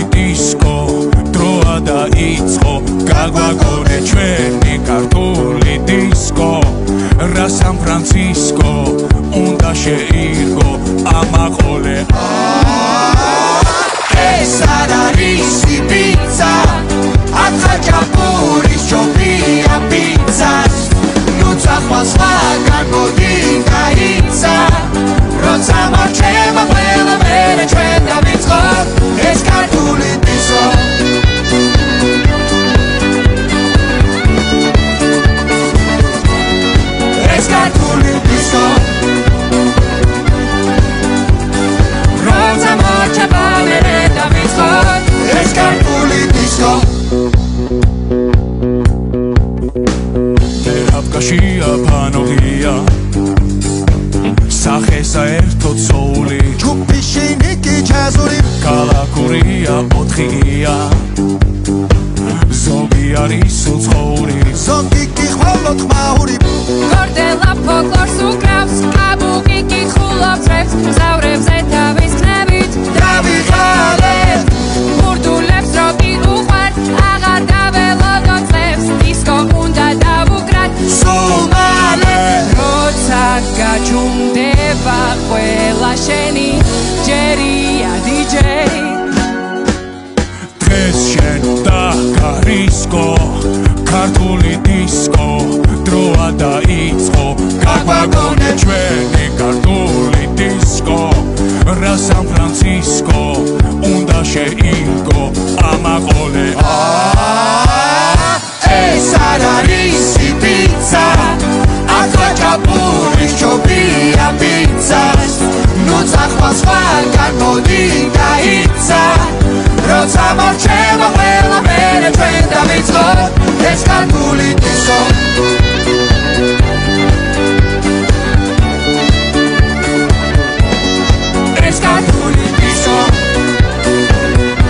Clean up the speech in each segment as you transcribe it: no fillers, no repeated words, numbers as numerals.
დისკო დროა დაიწყო გაგვაგონე ჩვენი ქართული დისკო რა სან-ფრანცისკო უნდა შეირგო ამაყოლე ეს არ არის პიცა ათაჭაპურის ჯობია პიცას ნუ წახვალ სხვაგან მოდი გაიცა როცა მარჩება ყველა მერე ჩვენ დავიწყოთ ეს ქართული დისკო ეს ქართული დისკო როცა მარჩება მერე დავიწყოთ ეს ქართული დისკო დეაფკაშია ფანოგია სახე საერთოდ სოული ჯგუფი შინიკი ჯაზური კალაკურია ოთხია ზოგი არის უცხოური ზოგი კი ხოლოდ ხმაური გორდელა ფოლკლორს უკრავს კაბუკი კითხულობს რეპს მგზავრებზე თავის ქნებით დავიღალეთ ბურდულებს როკი უყვართ აღარ დაველოდოთ წლებს დისკო უნდა დავუკრათ სულ მალე როცა გაჩუმდება ყველა შენი ჯერია დიჯეი დღეს შენ დაგარისკო ქართული დისკო დროა დაიწყო გაგვაგონე ჩვენი ქართული დისკო რა სან-ფრანცისკო უნდა შეირგო ამაყოლე ეს არ არის პიცა ათაჭაპურის ჯობია პიცას ნუ წახვალ სხვაგან მოდი გაიცა როცა მარჩება ყველა მერე ჩვენ დავიწყოთ ეს ქართული დისკო ეს ქართული დისკო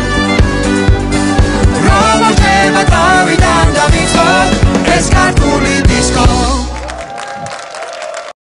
რა მარჩება თავიდან დავიწყოთ ეს ქართული